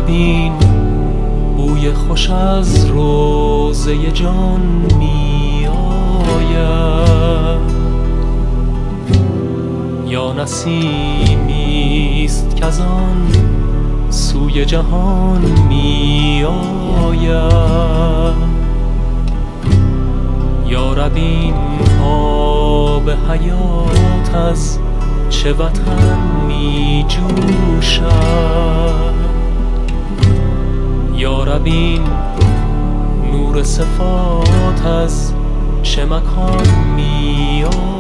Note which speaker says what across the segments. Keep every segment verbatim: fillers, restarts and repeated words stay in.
Speaker 1: این بوی خوش از روضه جان می آید، یا نسیمیست که از آن سوی جهان می آید. یا رب این آب حیات از چه وطن می جوشد، یا رب این نور صفات از چه مکان می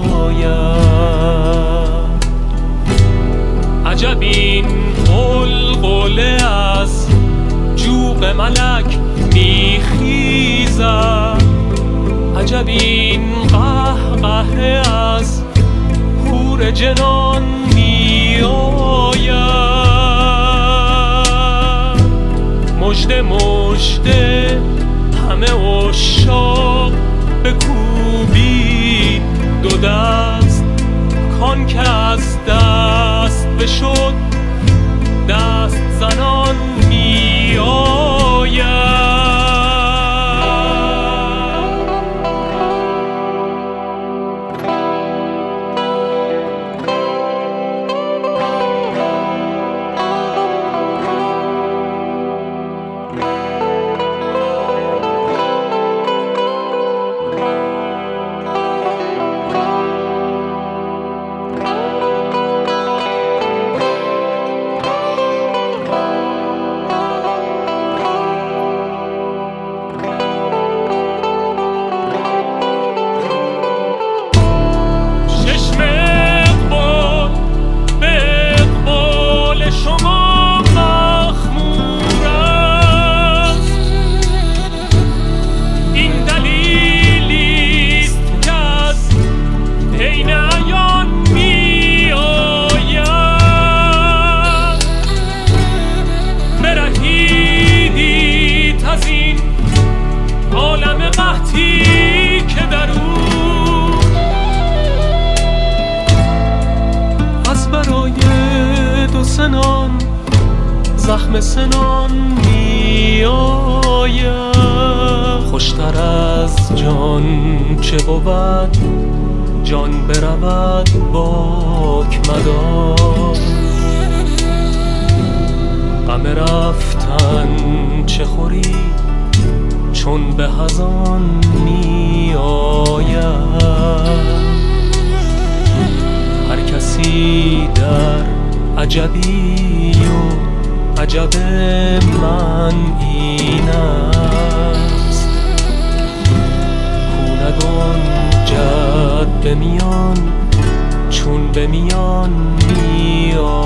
Speaker 1: آید. عجب این غلغله از جوق ملک می خیزد، عجب این قهقه از حور جنان می آید. مژده مژده همه عشاق بکوبید دو دست، کان که از دست بشد دست زنان می آید. زخم سنان می آید. خوشتر از جان چه بود جان برود باک مدار، غم رفتن چه خوری چون به هزان می آید. هر کسی در عجبی و عجب من این است، کو نگنجد به میان چون به میان می آید.